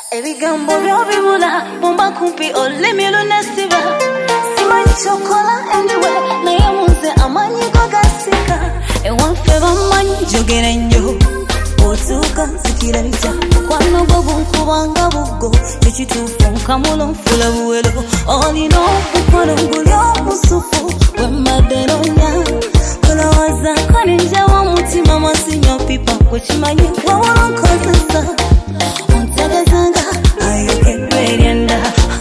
Ebigambo byobibula bomba kumpi olemelo nasiba simanyi chokola anyway naye munze amanyi gogasika ewanfe bamanyi jogera nnyo otuuka zikirabita kwano bw'obunkubanga buggo ekituufu nkamulo nfula buwero olina obukono nguli omusufu wemmadde nonya kulowooza nkolenjawo omutima masinyo pipa kwekimanyi wawula nkozesa ontegezanga ayokedde eryenda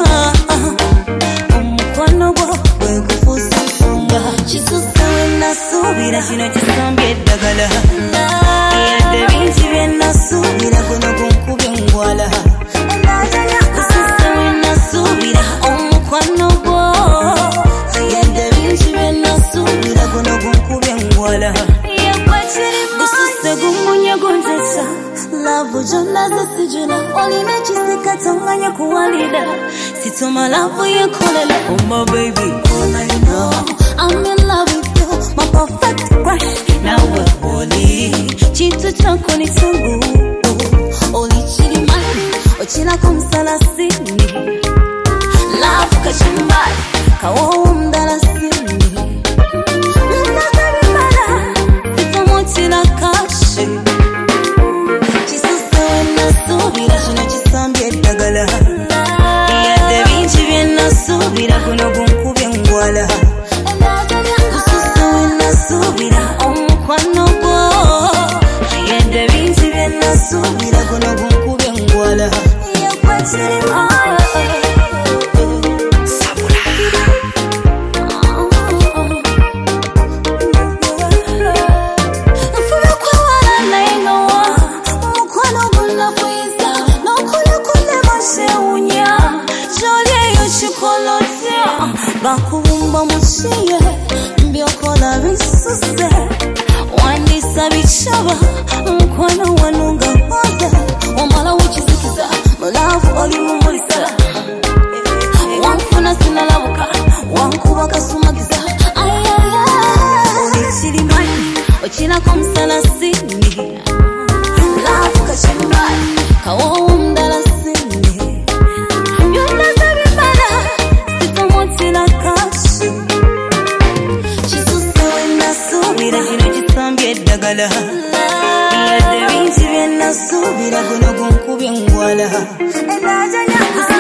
omukwano gwo bwegufuusa ensonga kisusse wenasuubira kino kisambye eddagala yadde bingi byenasuubira guno gunkubye ngwala kisusse wenasuubira omukwano gwo yadde bingi byenasuubira guno gunkubye ngwala gususse gumunye gunzesa lavu jonna zisijula olina ekisika tonganya kuwalira sitoma lavu yekolela oh my baby all I know I'm in love with you my perfect crush nawe oli kintu kyako ni sangu oli kiri mali okirako musalasini love kachimbali kawowo mdalasini mnazabimala sitomotira kashi subira kino kisambye eddagala yadde bingi byenasuubira guno gunkubye ngwala kususse wenasuubira omukwano gwo yadde bingi byenasuubira guno gunkubye ngwala bakubumba mushiye mbyokola bisuse wandisa bichaba mkwano wanunga moze wamala uchizikiza mulavu oli mumulisa wanfuna sinalabuka wankuba kasumagiza oli manyi okirako musalasini mulavu kachimbali kawowo mdalasini byonna zabimala sitomotira kashi kisusse wenasuubira kino kisambye eddagala yadde bingi byenasuubira guno gunkubye ngwala